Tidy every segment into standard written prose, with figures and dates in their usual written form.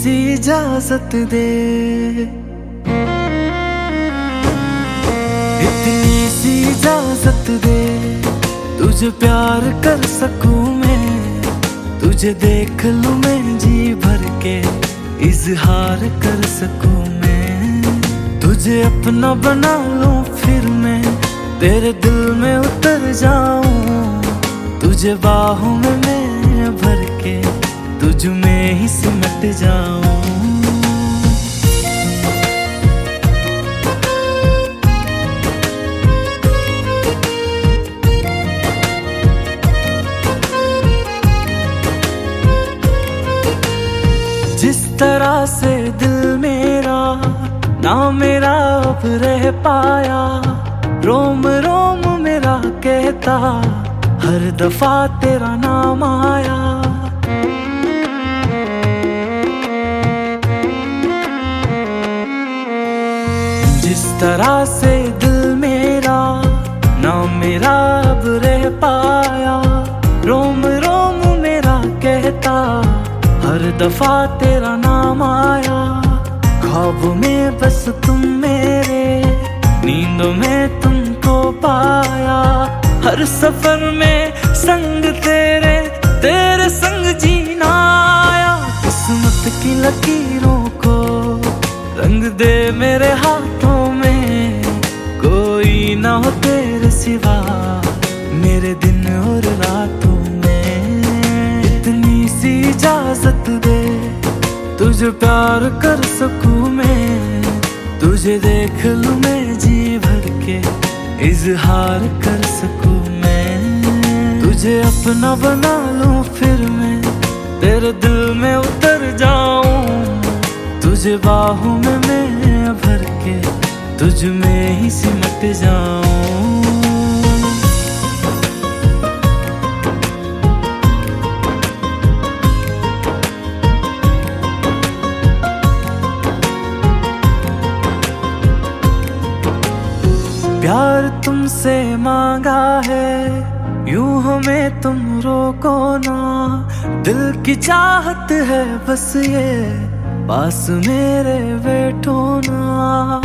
सी इजाजत दे, इतनी सी इजाजत दे, तुझे प्यार कर सकूं मैं, तुझे देख लूं मैं जी भर के, इजहार कर सकूं मैं, तुझे अपना बना लूं फिर मैं, तेरे दिल में उतर जाऊं, तुझे बाहों में मैं भर के, तुझ में ही सिमट जाऊं। जिस तरह से दिल मेरा ना मेरा अब रह पाया, रोम रोम मेरा कहता हर दफा तेरा नाम आया। जिस तरह से दिल मेरा ना मेरा अब रह पाया, रोम रोम मेरा कहता हर दफा तेरा नाम आया। ख्वाब में बस तुम मेरे, नींदों में तुमको पाया, हर सफर में संग तेरे, तेरे संग जीना आया। किस्मत की लकीरों को रंग दे मेरे हाथों में, कोई ना हो तेरे सिवा मेरे दिन और रातों में। इतनी सी इजाजत दे, तुझे प्यार कर सकूं मैं, तुझे देख लूं मैं जी भर के, इजहार कर सकूं मैं, तुझे अपना बना लूं फिर मैं, तेरे दिल में उतर जाऊं, तुझे बाहों में मैं भर के, तुझ में ही सिमट जाऊं। प्यार तुमसे मांगा है, यूं हमें तुम रोको ना, दिल की चाहत है बस ये, पास मेरे बैठो ना।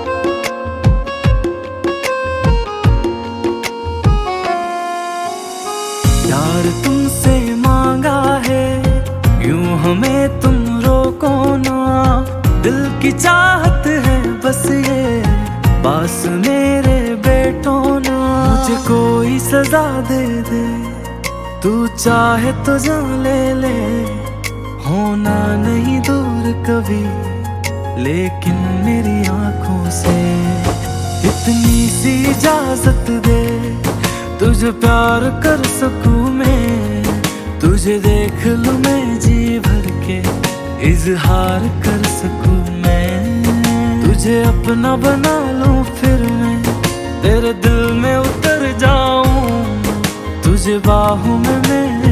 प्यार तुमसे मांगा है, यूं हमें तुम रोको ना, दिल की चाहत है बस ये, पास मेरे बैठो ना। मुझे कोई सजा दे दे, तू चाहे तो जान ले ले, होना नहीं दूर कभी लेकिन मेरी आंखों से। इतनी सी इजाजत दे, तुझे प्यार कर सकूं मैं, तुझे देख लूं मैं जी भर के, इजहार कर सकूं मैं, तुझे अपना बना लूं फिर मैं, तेरे दिल में उतर जाऊं, तुझे बाहों में मैं